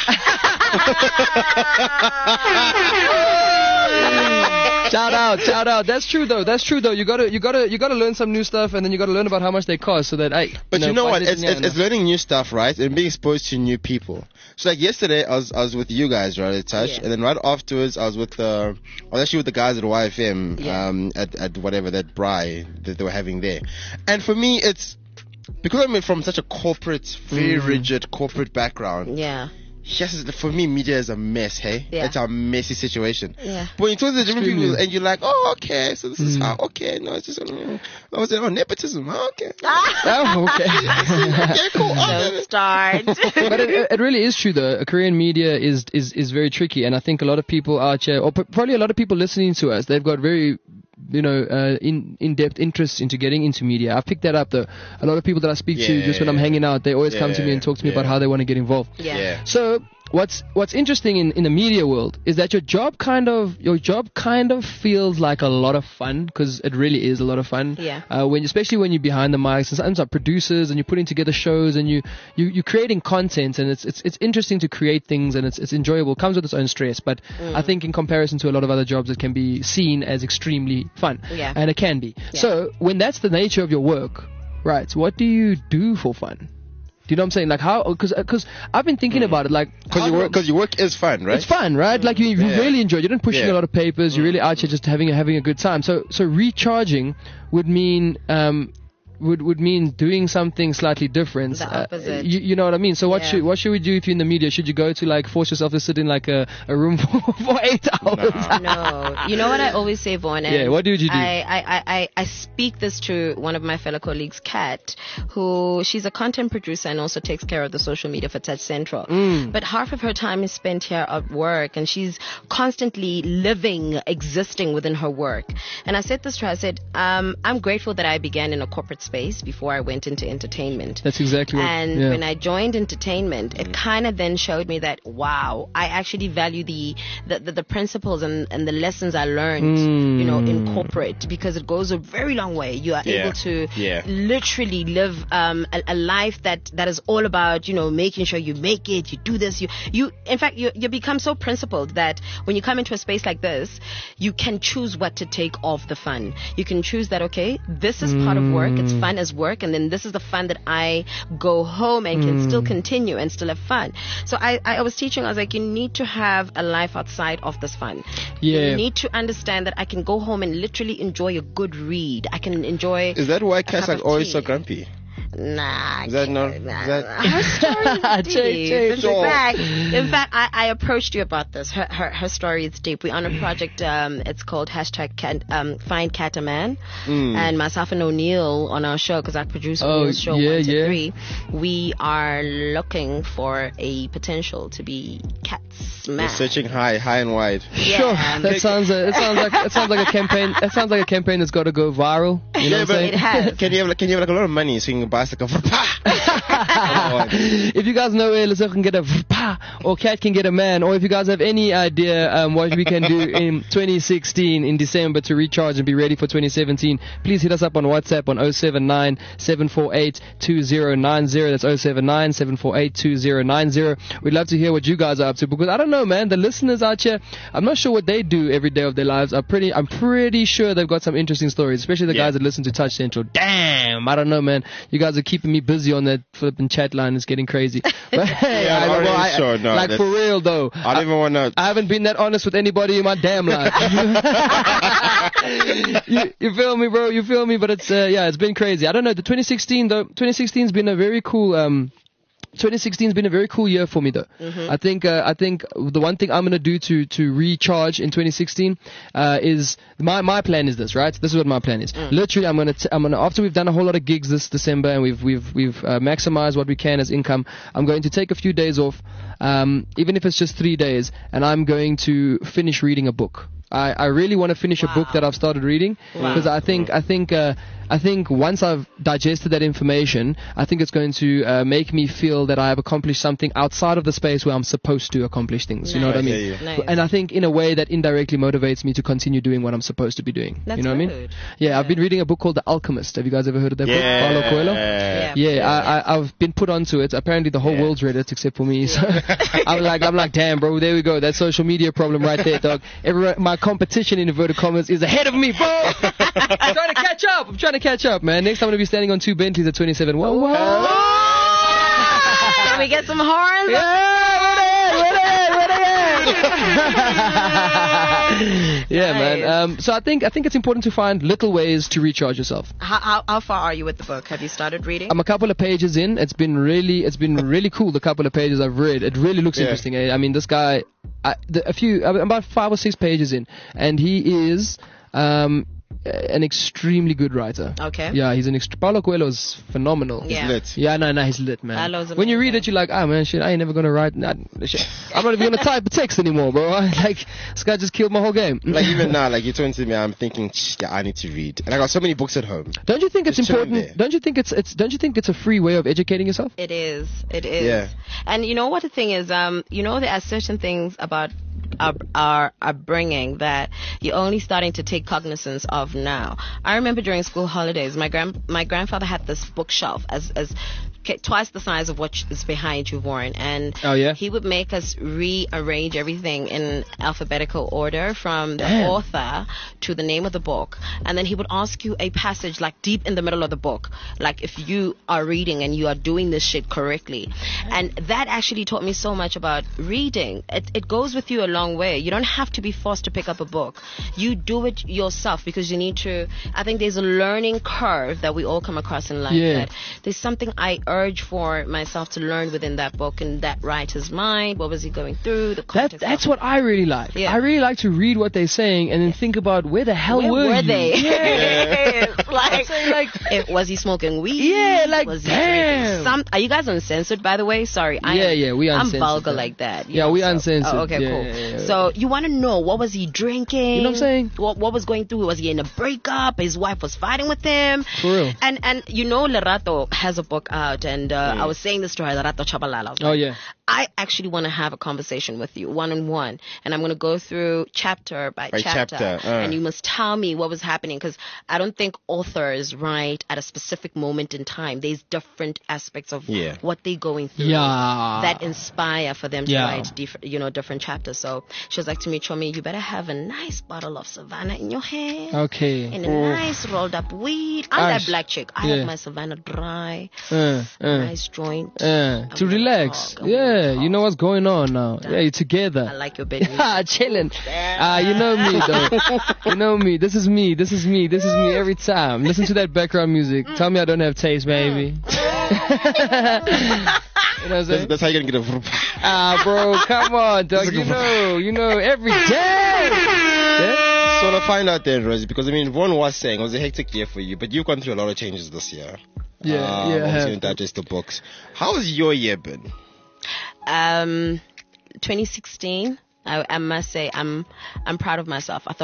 Shout out. That's true though. You gotta learn some new stuff, and then you gotta learn about how much they cost, so that
But you know what?
budget-
It's learning new stuff, right? And being exposed to new people. So like yesterday, I was with you guys, right, at Touch,
Yeah.
and then right afterwards, I was actually with the guys at YFM,
Yeah.
at whatever that braai that they were having there. And for me, it's because I'm from such a corporate, very rigid corporate background.
Yeah.
yes, for me, media is a mess, hey?
Yeah.
It's a messy situation.
Yeah.
But when you talk to the different
Extremely.
people and you're like, oh, okay, so this is how, okay, no, it's just, nepotism, okay.
Oh, okay.
Okay, cool.
Don't start.
But it really is true though. Korean media is very tricky, and I think a lot of people out here, or probably a lot of people listening to us, they've got very in-depth interest into getting into media. I've picked that up though. A lot of people that I speak to, just when I'm hanging out, they always come to me and talk to me about how they want to get involved.
Yeah.
So what's interesting in the media world is that your job kind of feels like a lot of fun, because it really is a lot of fun.
Yeah.
Especially when you're behind the mics and sometimes are producers and you're putting together shows and you're creating content, and it's interesting to create things, and it's enjoyable. It comes with its own stress, but I think in comparison to a lot of other jobs, it can be seen as extremely fun.
Yeah.
And it can be.
Yeah.
So when that's the nature of your work, right? What do you do for fun? Do you know what I'm saying? Like how? Because I've been thinking about it. Like
Because your work is fun, right?
it's fun, right? Like you really enjoy it. You're not pushing a lot of papers. You're really out here just having a good time. So recharging would mean would mean doing something slightly different.
The opposite.
You know what I mean? So what
Yeah.
should we do if you're in the media? Should you go to like force yourself to sit in like a room for 8 hours?
No. You know what I always say, Vaughn? And
Yeah, what would you do?
I speak this to one of my fellow colleagues, Kat, who she's a content producer and also takes care of the social media for Touch Central. But half of her time is spent here at work, and she's constantly existing within her work. And I said this to her, I said, I'm grateful that I began in a corporate space before I went into entertainment.
That's exactly what.
And
yeah.
when I joined entertainment, it kind of then showed me that, wow, I actually value the principles and the lessons I learned, in corporate, because it goes a very long way. You are able to literally live a life that is all about, making sure you make it, you do this, you in fact, you become so principled that when you come into a space like this, you can choose what to take off the fun. You can choose that, okay, this is part of work, it's fun as work, and then this is the fun that I go home and can still continue and still have fun. So I was teaching, I was like, you need to have a life outside of this fun.
Yeah.
You need to understand that I can go home and literally enjoy a good read. I can enjoy.
Is that why
a
Cass
cup
like
of
always
tea.
so grumpy?
Nah.
Is that not?
Her story is deep.
Check.
In fact, I approached you about this. Her story is deep. We're on a project. It's called Find Cat a Man, and myself and O'Neill on our show, because I produce O'Neill's show 1 to 3. We are looking for a potential to be Cat's man.
You're searching high and wide.
Sure. That sounds like a campaign. That sounds like a campaign that's got to go viral. You know what I'm saying?
It has.
Can you have like a lot of money so you can buy like a
If you guys know where Lisa can get a or Cat can get a man, or if you guys have any idea what we can do in 2016 in December to recharge and be ready for 2017, please hit us up on WhatsApp on 079 748 2090. That's 079 748 2090. We'd love to hear what you guys are up to, because I don't know, man, the listeners out here, I'm not sure what they do every day of their lives. I'm pretty sure they've got some interesting stories, especially the guys that listen to Touch Central. Damn, I don't know, man. You guys are keeping me busy on that flipping chat line. It's getting crazy. But hey, for real though.
I don't even want to.
I haven't been that honest with anybody in my damn life. you feel me, bro? You feel me? But it's it's been crazy. I don't know. The 2016 though. 2016's been a very cool 2016's been a very cool year for me though. I think the one thing I'm gonna do to recharge in 2016 is my plan is this, right? This is what my plan is. Literally, I'm gonna after we've done a whole lot of gigs this December and we've maximized what we can as income, I'm going to take a few days off, even if it's just 3 days, and I'm going to finish reading a book. I really want to finish a book that I've started reading, because I think once I've digested that information, I think it's going to make me feel that I have accomplished something outside of the space where I'm supposed to accomplish things. You know what I mean?
Nice.
And I think in a way that indirectly motivates me to continue doing what I'm supposed to be doing.
That's
you know what I mean?
good.
Yeah, I've been reading a book called The Alchemist. Have you guys ever heard of that book? Paulo Coelho? I've been put onto it. Apparently the whole world's read it except for me. So I'm like, damn, bro, there we go. That social media problem right there, dog. My competition in inverted commas is ahead of me, bro. I'm trying to catch up, man. Next I'm going to be standing on 2 Bentleys at 27. Whoa.
Can we get some horns?
Yeah, we're there. Yeah, man. So I think it's important to find little ways to recharge yourself.
How far are you with the book? Have you started reading?
I'm a couple of pages in. It's been really cool. The couple of pages I've read, it really looks interesting. I mean, this guy, I'm about 5 or 6 pages in, and he is an extremely good writer.
Okay.
Yeah, he's Paulo Coelho is phenomenal.
Yeah.
Lit.
Yeah, no, he's lit, man.
Paulo's
When you read
amazing.
it, you're like, man, shit, I ain't never gonna write. Shit. I'm not even gonna type a text anymore, bro. Like, this guy just killed my whole game.
Like even now, like you're talking to me, I'm thinking, yeah, I need to read, and I got so many books at home.
Don't you think it's
Just chilling
important?
there.
Don't you think don't you think it's a free way of educating yourself?
It is.
Yeah.
And you know what the thing is? You know, there are certain things about our upbringing that you're only starting to take cognizance of now. I remember during school holidays, my grandfather had this bookshelf as twice the size of what is behind you, Warren, and
Oh, yeah?
he would make us rearrange everything in alphabetical order from the
Damn.
author to the name of the book, and then he would ask you a passage like deep in the middle of the book, like if you are reading and you are doing this shit correctly. And that actually taught me so much about reading. It goes with you a long way. You don't have to be forced to pick up a book. You do it yourself because you need to. I think there's a learning curve that we all come across in life.
Yeah.
That there's something I urge for myself to learn within that book, and that writer's mind. What was he going through? The context.
That's what I really like.
Yeah.
I really like to read what they're saying and then think about where the hell
Where were
you?
they?
Yeah.
Was he smoking weed?
Yeah, like,
was he
damn.
drinking Are you guys uncensored, by the way? Sorry.
We
I'm
uncensored.
vulgar like that. you
Yeah,
know,
we
so-
uncensored.
Oh, okay,
Yeah,
cool.
yeah.
So you want to know, what was he drinking?
You know what I'm saying?
What was going through? Was he in a breakup? His wife was fighting with him.
For real.
And you know, Lerato has a book out, and I was saying this to her, Lerato Chabalala. I was
Oh
like,
yeah.
I actually want to have a conversation with you one-on-one, and I'm going to go through chapter by chapter, and you must tell me what was happening, because I don't think authors write at a specific moment in time. There's different aspects of what they're going through that inspire for them to write different chapters. So she was like to me, Chomi, you better have a nice bottle of Savannah in your hand.
Okay.
And a nice rolled up weed. I'm that black chick. I have my Savannah dry, nice joint.
To relax. You know what's going on now. Yeah, you're together.
I like your baby.
Chilling. You know me though. You know me. This is me every time. Listen to that background music. Tell me I don't have taste, baby. You know what I'm saying?
That's how you're gonna get a.
Bro, come on, dog. You know, every day. Yeah?
So I want to find out then, Rosie, because I mean, Vaughn was saying it was a hectic year for you, but you've gone through a lot of changes this year.
I
Obviously,
have.
you digest the books. How has your year been?
2016. I must say I'm proud of myself. I thought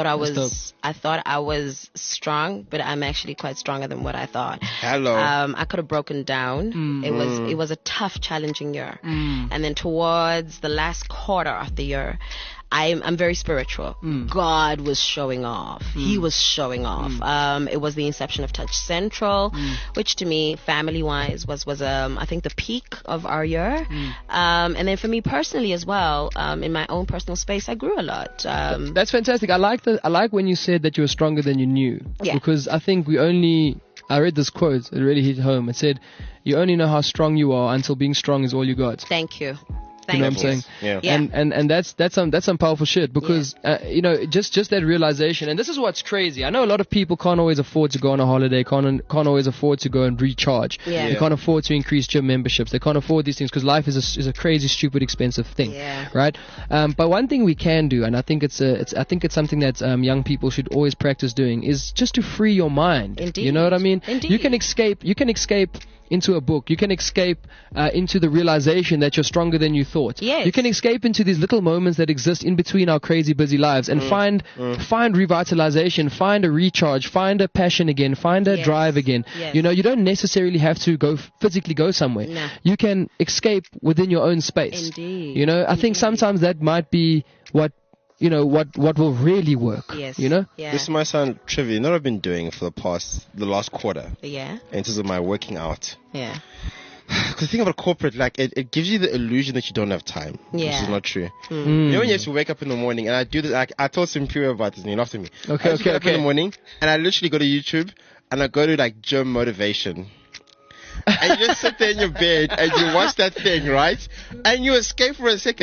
I was strong, but I'm actually quite stronger than what I thought.
Hello.
I could have broken down. It was a tough, challenging year. And then towards the last quarter of the year, I'm very spiritual. God was showing off. He was showing off. It was the inception of Touch Central, which to me, family-wise, was I think the peak of our year. And then for me personally as well, in my own personal space, I grew a lot.
That's fantastic. I like when you said that you were stronger than you knew.
Yeah.
Because I think I read this quote. It really hit home. It said, "You only know how strong you are until being strong is all you got."
Thank you.
You know what I'm saying?
Yeah.
And that's some powerful shit, because just that realization. And this is what's crazy. I know a lot of people can't always afford to go on a holiday, can't always afford to go and recharge.
Yeah.
They can't afford to increase gym memberships. They can't afford these things because life is a crazy, stupid, expensive thing.
Yeah.
Right? But one thing we can do, and I think it's something that young people should always practice doing, is just to free your mind.
Indeed.
You know what I mean?
Indeed.
You can escape into a book. You can escape into the realization that you're stronger than you thought.
Yes.
You can escape into these little moments that exist in between our crazy busy lives and find revitalization, find a recharge, find a passion again, find a drive again.
Yes.
You know, you don't necessarily have to physically go somewhere.
No.
You can escape within your own space.
Indeed.
You know, I think sometimes that might be what will really work.
Yes.
You know?
Yeah.
This might sound trivial. You know what I've been doing for the last quarter
Yeah.
in terms of my working out?
Yeah.
Because the thing about corporate, like, it gives you the illusion that you don't have time, which
Yeah.
is not true. You know when you have to wake up in the morning, and I do this, like, I told Imperial about this, and he laughed at me.
Okay,
I used to get up in the morning, and I literally go to YouTube, and I go to, like, gym motivation. And you just sit there in your bed, and you watch that thing, right? And you escape for a second.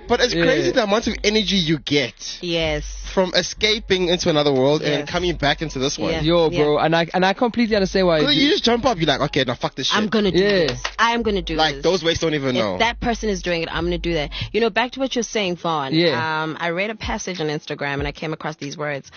But it's
Yeah.
crazy the amount of energy you get
Yes.
from escaping into another world and then
Yes.
coming back into this one.
Yeah.
Yo, bro, and I completely understand why.
Because you just jump up, you're like, okay, now fuck this shit.
I'm gonna do
Yeah.
this. I'm gonna do
like
this.
those ways don't even know.
If that person is doing it, I'm gonna do that. You know, back to what you're saying, Vaughn.
Yeah.
I read a passage on Instagram and I came across these words.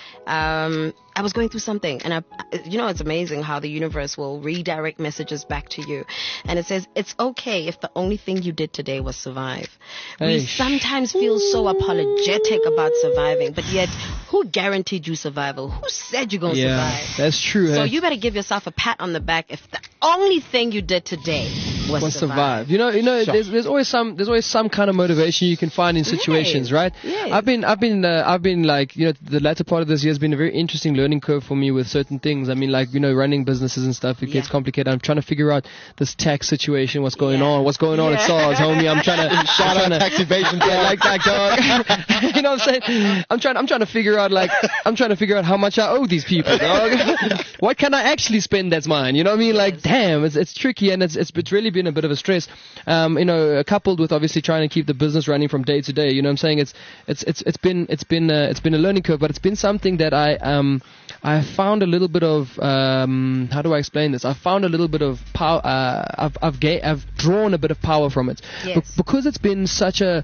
I was going through something, and it's amazing how the universe will redirect messages back to you. And it says, it's okay if the only thing you did today was survive. We
Hey.
sometimes feel so apologetic about surviving, but yet, who guaranteed you survival? Who said you're gonna
Yeah,
survive?
that's true.
So
eh?
you better give yourself a pat on the back if the only thing you did today was
Must
survive.
survive. You know, there's always some kind of motivation you can find in situations, right?
yes.
I've been like, the latter part of this year has been a very interesting learning curve for me with certain things. I mean, like, running businesses and stuff, it gets
Yeah.
complicated. I'm trying to figure out this tax situation, what's going
Yeah.
on at
Yeah.
SARS, homie. I'm trying to
Shout out tax evasion.
yeah, like that, dog. You know what I'm saying? I'm trying to figure out how much I owe these people, dog. What can I actually spend that's mine? You know what I mean? Like, damn, it's tricky, and it's really been a bit of a stress. Coupled with obviously trying to keep the business running from day to day. You know what I'm saying? It's been a learning curve, but it's been something that I found a little bit of how do I explain this? I found a little bit of power. I've drawn a bit of power from it.
Yes.
Because it's been such a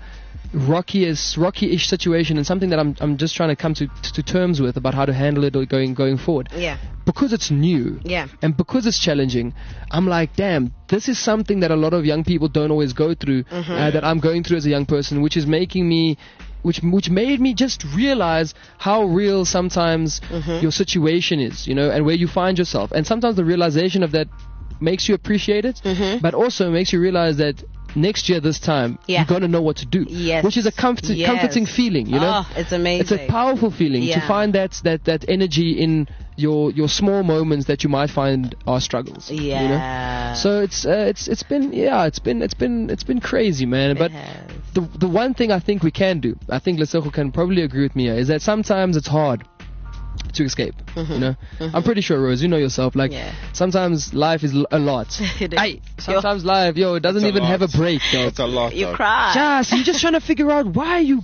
rocky-ish situation, and something that I'm just trying to come to terms with about how to handle it going forward.
Yeah.
Because it's new.
Yeah.
And because it's challenging, I'm like, damn, this is something that a lot of young people don't always go through, that I'm going through as a young person, which is making me, which made me just realize how real sometimes your situation is, and where you find yourself. And sometimes the realization of that makes you appreciate it, but also makes you realize that next year this time
Yeah.
you're going to know what to do.
Yes.
Which is a comforting feeling,
Oh, it's amazing.
It's a powerful feeling to
Yeah.
find that energy in your small moments that you might find are struggles.
Yeah.
So it's been crazy, man. But
has.
the one thing I think we can do, I think Lesego can probably agree with me here, is that sometimes it's hard to escape. I'm pretty sure, Rose, you know yourself. Like,
Yeah.
sometimes life is a lot.
It is.
Ay, sometimes life, it doesn't
It's a
even
lot.
have a break, though.
It's a lot.
You
though.
cry.
Just, you're just trying to figure out why. Do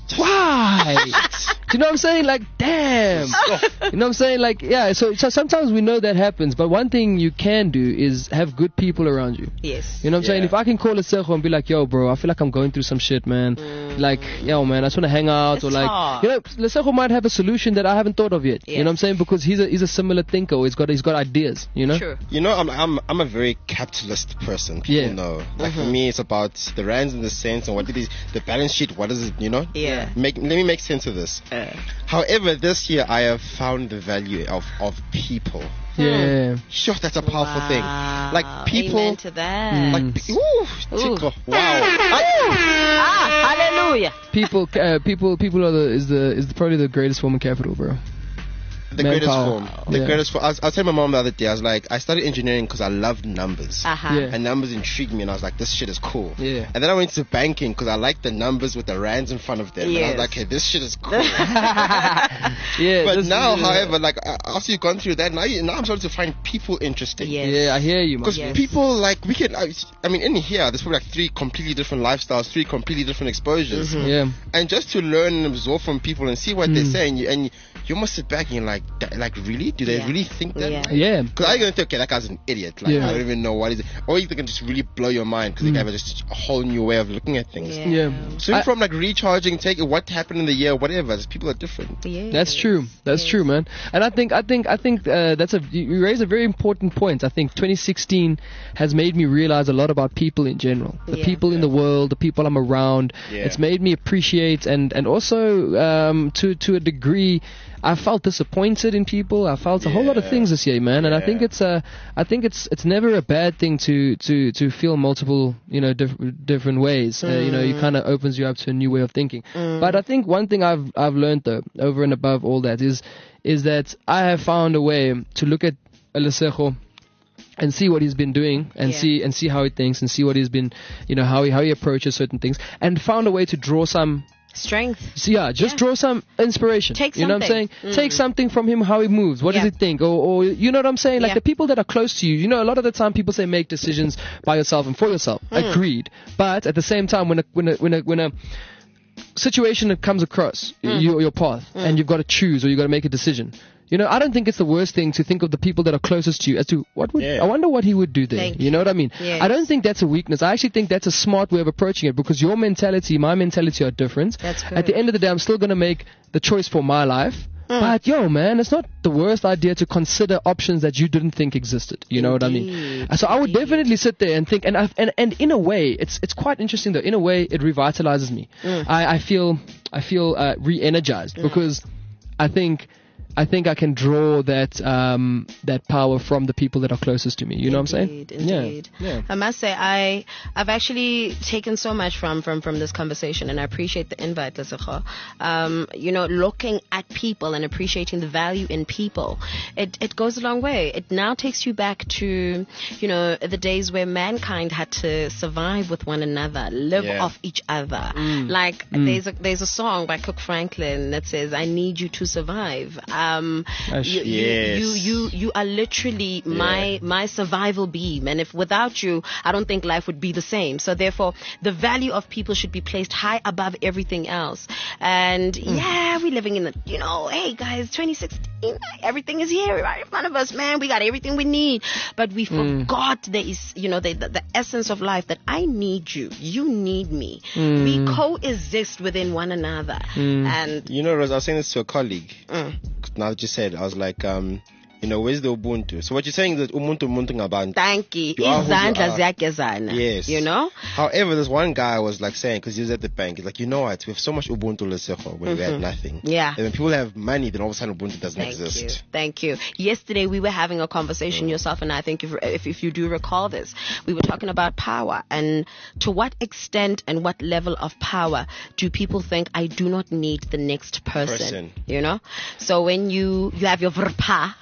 you know what I'm saying? Like, damn. You know what I'm saying? Like, yeah, so sometimes we know that happens, but one thing you can do is have good people around you.
Yes.
You know what I'm saying?
Yeah.
If I can call Lesego and be like, yo, bro, I feel like I'm going through some shit, man. Like, yo, man, I just want to hang out.
It's
or like,
hard.
Lesego might have a solution that I haven't thought of yet. You
Yes.
know what I'm saying? Because he's a similar thinker. Or he's got ideas,
True.
I'm a very capitalist person. People
Yeah.
know. Like for me, it's about the rands and the cents and what it is. The balance sheet. What is it?
Yeah.
Let me make sense of this. However, this year I have found the value of people.
Yeah.
Sure, that's a powerful thing. Like people.
Amen to that.
Like chico. Wow.
Hallelujah.
People are probably the greatest form of capital, bro.
The greatest
Manpower.
form. The
Yeah.
greatest form. I was telling my mom the other day, I was like, I studied engineering because I loved numbers.
Uh-huh.
Yeah.
And numbers intrigued me, and I was like, this shit is cool.
Yeah.
And then I went to banking because I liked the numbers with the rands in front of them. And I
Yes.
was like, hey, this shit is cool.
Yeah.
But
this-
now,
yeah.
however, like after you've gone through that, now I'm starting to find people interesting.
Yes.
Yeah, I hear you, man.
Because
Yes.
people, like, we can, I mean, in here, there's probably like 3 completely different lifestyles, 3 completely different exposures.
Yeah.
And just to learn and absorb from people and see what they're saying, you must sit back and you're like, really? Do they
Yeah.
really think that?
Yeah.
Yeah.
Because I'm going to think, okay, that guy's an idiot. Like,
Yeah.
I don't even know what is it. Or you can just really blow your mind because they have just a whole new way of looking at things.
Yeah.
Yeah.
So from like recharging, taking what happened in the year, whatever, people are different.
Yes.
That's true. That's true, man. And I think that's you raise a very important point. I think 2016 has made me realize a lot about people in general, the
Yeah.
people in the world, the people I'm around.
Yeah.
It's made me appreciate and also to a degree, I felt disappointed in people. I felt a whole lot of
Yeah.
things this year, man. And I think
Yeah.
it's never a bad thing to feel multiple different ways. It kind of opens you up to a new way of thinking. But I think one thing I've learned though, over and above all that, is that I have found a way to look at Lesego and see what he's been doing and
Yeah.
see how he thinks and see what he's been, how he approaches certain things, and found a way to draw some.
Strength.
So draw some inspiration.
Take
you know what I'm saying?
something.
Take something from him, how he moves. What does
Yeah.
he think? Or you know what I'm saying? Like
Yeah.
the people that are close to you. A lot of the time people say make decisions by yourself and for yourself. Agreed. But at the same time, when situation that comes across your path, and you've got to choose or you've got to make a decision. You know, I don't think it's the worst thing to think of the people that are closest to you as to what would I wonder what he would do there.
Thank
You know what I mean?
Yes.
I don't think that's a weakness. I actually think that's a smart way of approaching it, because your mentality, my mentality are different.
That's good.
At the end of the day, I'm still going to make the choice for my life. But yo, man, it's not the worst idea to consider options that you didn't think existed. You know what I mean? So I would definitely sit there and think, and in a way, it's quite interesting though. In a way, it revitalizes me. I feel re-energized because I think I can draw that power from the people that are closest to me. You know what I'm saying?
Indeed.
Yeah.
I must say, I've actually taken so much from this conversation, and I appreciate the invite, Lesego. You know, looking at people and appreciating the value in people, it goes a long way. It now takes you back to, you know, the days where mankind had to survive with one another, live off each other. Like there's a song by Cook Franklin that says, "I need you to survive." You are literally my survival beam, and if without you, I don't think life would be the same. So therefore, the value of people should be placed high above everything else. And we're living in the, you know, hey guys, 2016, everything is here right in front of us, man. We got everything we need, but we forgot there is, you know, the essence of life, that I need you, you need me. We coexist within one another. And
you know, Rose, I was saying this to a colleague. Now that you said, I was like, you know, where's the Ubuntu? So what you're saying is that Ubuntu ngabantu.
Thank you.
Izandla
ziyagezana.
Yes.
You know?
However, there's one guy was like saying, because he was at the bank, he's like, you know what? We have so much Ubuntu Lesego when we had nothing.
Yeah.
And when people have money, then all of a sudden Ubuntu doesn't exist.
Thank you. Yesterday we were having a conversation, yourself and I think if you do recall this, we were talking about power, and to what extent and what level of power do people think I do not need the next person. You know? So when you have your vrpa,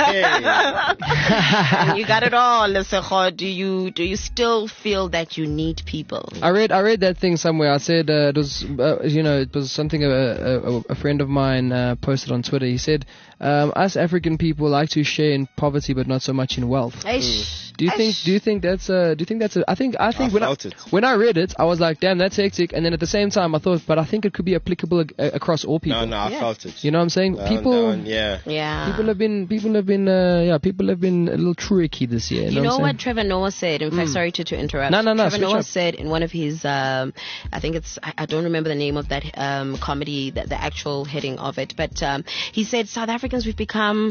and you got it all, Lesego, do you still feel that you need people?
I read that thing somewhere. I said it was it was something a friend of mine posted on Twitter. He said us African people like to share in poverty but not so much in wealth. Do you think that's I think when I read it, I was like, damn, that's hectic. And then at the same time I thought, but I think it could be applicable across all people.
No, I felt it.
You know what I'm saying? People have been a little tricky this year.
You know what Trevor Noah said? In fact, sorry to interrupt.
No.
Trevor Noah said in one of his, I think it's, I don't remember the name of that comedy, the actual heading of it, but he said South Africans, we've become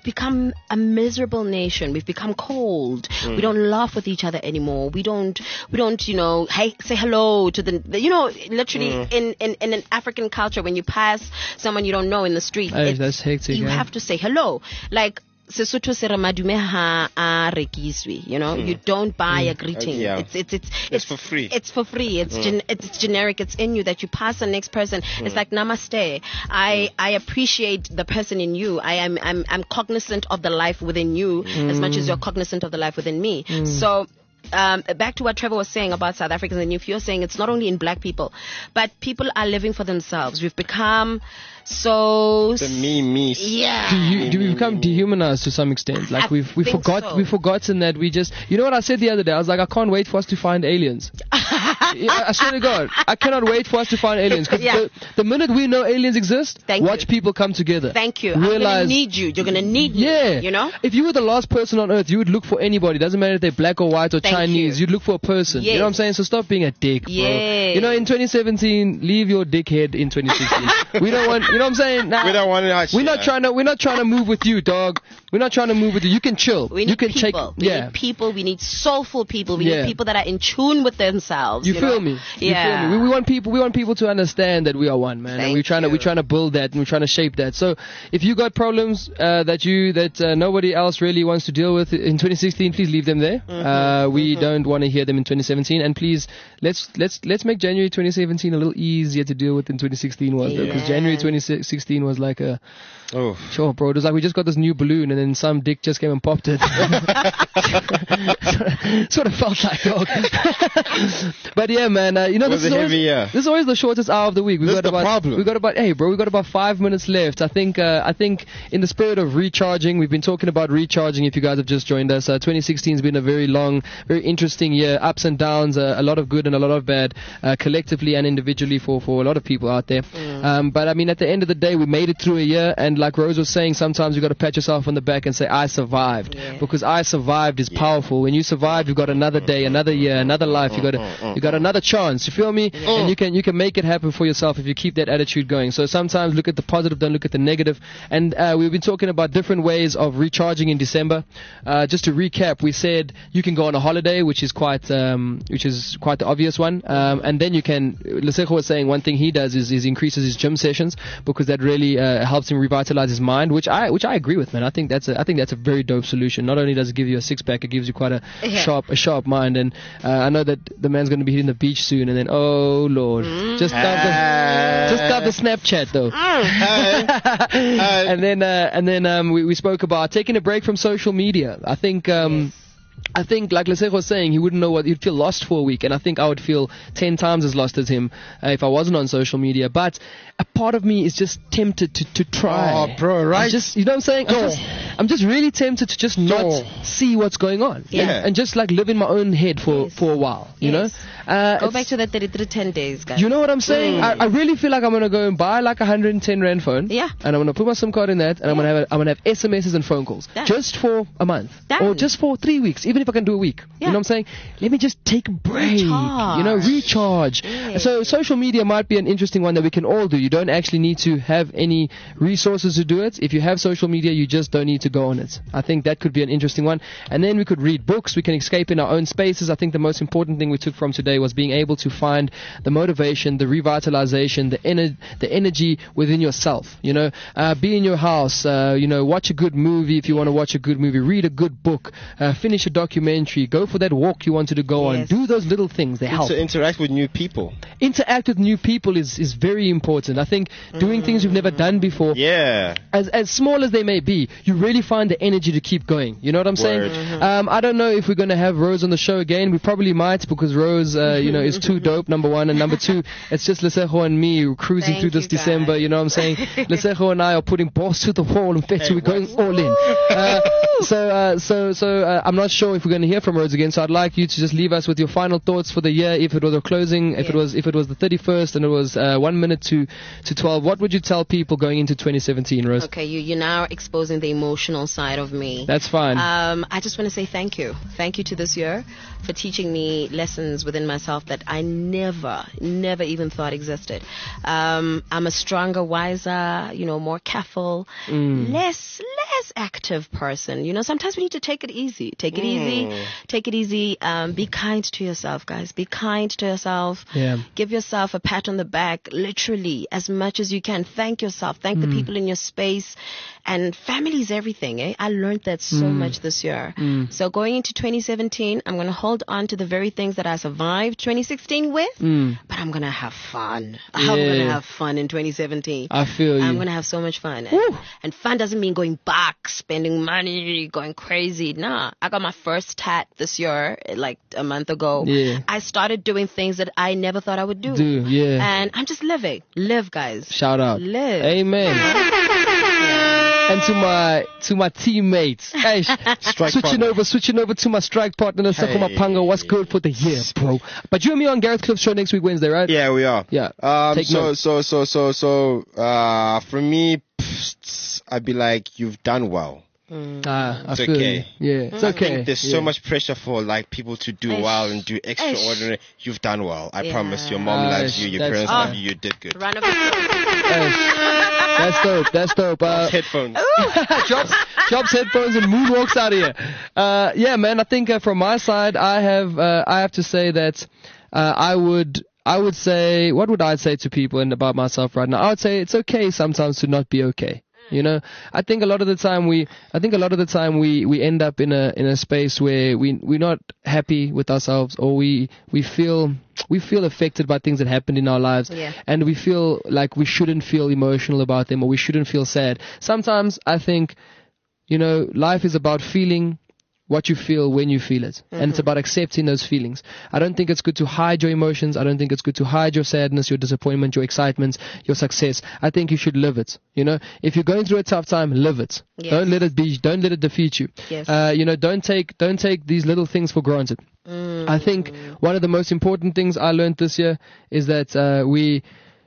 a miserable nation. We've become cold. We don't laugh with each other anymore. We don't, you know, say hello to the you know, literally in an African culture, when you pass someone you don't know in the street,
that's hectic.
You have to say hello. Like, Sesotho se re madume ha a rekiswe, you know, you don't buy a greeting. It's
for free.
It's for free. It's generic. It's in you that you pass the next person. It's like namaste. I appreciate the person in you. I'm cognizant of the life within you as much as you're cognizant of the life within me. So back to what Trevor was saying about South Africans, and if you're saying it's not only in black people, but people are living for themselves. We've become so
the me.
Yeah.
Do we become dehumanized to some extent? Like we've forgotten that we just, you know what I said the other day? I was like, I can't wait for us to find aliens. I swear to God, I cannot wait for us to find aliens. Because the minute we know aliens exist, watch people come together.
Thank you. Realize, I'm gonna need you. You're gonna need me.
Yeah.
You know?
If you were the last person on earth, you would look for anybody. Doesn't matter if they're black or white or Chinese. You'd look for a person.
Yes.
You know what I'm saying? So stop being a dick, bro.
Yes.
You know, in 2017, leave your dickhead in 2016. We don't want, you know what I'm saying? Nah,
we don't want to.
We're not trying to move with you, dog. We're not trying to move with you. You can chill.
We need people. We need people. We need soulful people. We need people that are in tune with themselves.
You feel me?
Yeah.
You feel me? We want people to understand that we are one, man. And we're trying to build that, and we're trying to shape that. So if you got problems that nobody else really wants to deal with in 2016, please leave them there. We don't want to hear them in 2017, and please let's make January 2017 a little easier to deal with than 2016 was, because January 2016 was like a sure, bro. It was like we just got this new balloon and then some dick just came and popped it. Sort of felt like, dog. But yeah, man.
Was it heavy, yeah?
This is always the shortest hour of the week.
This is the problem.
We got about 5 minutes left. I think in the spirit of recharging, we've been talking about recharging. If you guys have just joined us, 2016 has been a very long, very interesting year. Ups and downs, a lot of good and a lot of bad, collectively and individually for a lot of people out there. But I mean, at the end of the day, we made it through a year, and like Rose was saying, sometimes you got to pat yourself on the back and say, I survived. Because I survived is powerful. When you survive, you've got another day, another year, another life. You got another chance. You feel me? And you can make it happen for yourself if you keep that attitude going. So sometimes look at the positive, don't look at the negative. And we've been talking about different ways of recharging in December. Just to recap, we said you can go on a holiday, which is quite the obvious one. And then you can. Lesego was saying one thing he does is increases his gym sessions, because that really helps him revitalize his mind, which I agree with, man. I think that's a very dope solution. Not only does it give you a six pack, it gives you quite a sharp mind. And I know that the man's going to be hitting the beach soon, and then oh lord, just got the Snapchat though. And then we spoke about taking a break from social media. I think like Lesego was saying, he wouldn't know what he'd feel lost for a week, and I think I would feel 10 times as lost as him if I wasn't on social media. But a part of me is just tempted to try.
Oh, bro, right?
You know what I'm saying? I'm just really tempted to just not see what's going on. And just like live in my own head for a while, you know?
Go back to that 10 days, guys.
You know what I'm saying? I really feel like I'm gonna go and buy like a 110 rand phone.
Yeah.
And I'm gonna put my SIM card in that, and I'm gonna have SMSs and phone calls just for a month or just for 3 weeks, even if I can do a week. You know what I'm saying? Let me just take a break. Recharge. So social media might be an interesting one that we can all do. You don't actually need to have any resources to do it. If you have social media, you just don't need to go on it. I think that could be an interesting one. And then we could read books. We can escape in our own spaces. I think the most important thing we took from today was being able to find the motivation, the revitalization, the energy within yourself. You know, be in your house. Watch a good movie if you want to watch a good movie. Read a good book. Finish a documentary. Go for that walk you wanted to go on. Do those little things. They help.
Interact with new people.
Interact with new people is very important. I think doing things you've never done before, as small as they may be, you really find the energy to keep going. You know what I'm saying? I don't know if we're going to have Rose on the show again. We probably might, because Rose, is too dope, number one. And number two, it's just Lesego and me cruising through this December. You know what I'm saying? Lesego and I are putting balls to the wall, and we're going all in. So I'm not sure if we're going to hear from Rose again. So I'd like you to just leave us with your final thoughts for the year. If it was a closing, if it was the 31st, and it was 1 minute to 12, what would you tell people going into 2017, Rose?
Okay, you're now exposing the emotional side of me.
That's fine.
I just want to say thank you to this year for teaching me lessons within myself that I never even thought existed. I'm a stronger, wiser, more careful, less active person. Sometimes we need to take it easy. Take it easy. Be kind to yourself, guys. Be kind to yourself. Give yourself a pat on the back, literally, as much as you can. Thank yourself. Thank the people in your space. And family is everything. I learned that so much this year. So going into 2017, I'm going to hold on to the very things that I survived 2016 with, but I'm going to have fun. I'm going to have fun in 2017.
I feel you.
I'm going to have so much fun. And fun doesn't mean going back, spending money, going crazy. Nah, I got my first tat this year, like a month ago. I started doing things that I never thought I would do. And I'm just living. Live, guys.
Shout out.
Live.
Amen. And to my teammates, hey, switching over to my strike partner, Lesego Mapanga. What's good for the year, bro? But you and me on Gareth Cliff's show next week Wednesday, right?
Yeah, we are.
Yeah.
For me, I'd be like, you've done well.
It's
okay.
It's okay.
I think there's so much pressure for like people to do well and do extraordinary. You've done well. I promise. Your mom loves you. Your parents love you. You did good.
Round of applause.
That's dope.
Headphones.
Drops headphones and moonwalks out of here. Man. I think from my side, I have to say that I would say, what would I say to people and about myself right now? I would say it's okay sometimes to not be okay. I think a lot of the time we end up in a space where we're not happy with ourselves, or we feel affected by things that happened in our lives, and we feel like we shouldn't feel emotional about them, or we shouldn't feel sad. Sometimes I think, life is about feeling what you feel when you feel it. And it's about accepting those feelings. I don't think it's good to hide your emotions. I don't think it's good to hide your sadness, your disappointment, your excitement, your success. I think you should live it. You know, if you're going through a tough time, live it.
Yes.
Don't let it defeat you.
Yes.
You know, don't take these little things for granted. I think one of the most important things I learned this year is that we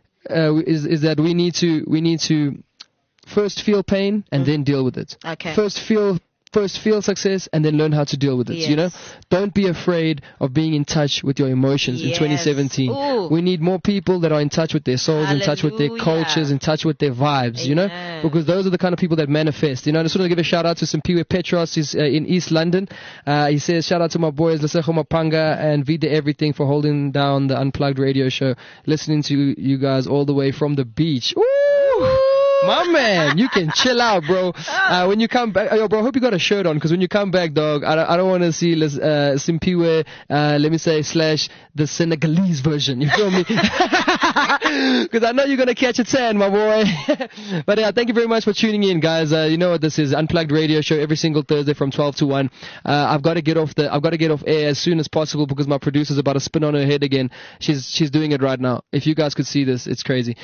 need to first feel pain and then deal with it.
Okay.
First feel success and then learn how to deal with it.
Yes.
You know, don't be afraid of being in touch with your emotions in
Yes.
2017.
Ooh.
We need more people that are in touch with their souls, in touch with their
Hallelujah.
cultures, in touch with their vibes. You know,
Amen.
because those are the kind of people that manifest. You know, I just want to give a shout out to Simpiwe Petros. He's in East London. He says, shout out to my boys Lesego Mapanga and Vida Everything for holding down the Unplugged radio show. Listening to you guys all the way from the beach. Ooh! My man, you can chill out, bro. When you come back, yo, bro, I hope you got a shirt on, because when you come back, dog, I don't want to see Simpiwe, let me say, / the Senegalese version. You feel me? Because I know you're going to catch a tan, my boy. But yeah, thank you very much for tuning in, guys. You know what this is, Unplugged Radio Show every single Thursday from 12 to 1. I've got to get off air as soon as possible because my producer's about to spin on her head again. She's doing it right now. If you guys could see this, it's crazy.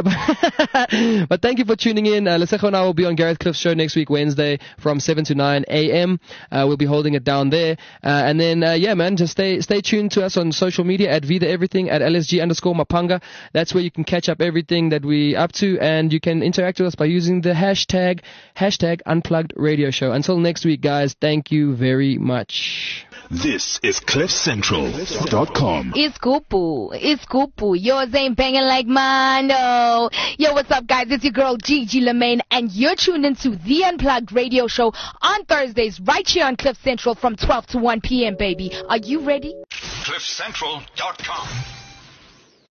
But thank you for tuning in. Lesego and I will be on Gareth Cliff's show next week, Wednesday, from 7 to 9 a.m. We'll be holding it down there. And then, yeah, man, just stay tuned to us on social media at Vida Everything, at LSG_Mapanga. That's where you can catch up everything that we up to, and you can interact with us by using the hashtag Unplugged Radio Show. Until next week, guys, thank you very much.
This is CliffCentral.com.
It's Kupu. Yours ain't banging like mine, no. Yo, what's up, guys? It's your girl, Gigi Lemaine, and you're tuned into The Unplugged Radio Show on Thursdays, right here on Cliff Central from 12 to 1 p.m., baby. Are you ready?
CliffCentral.com.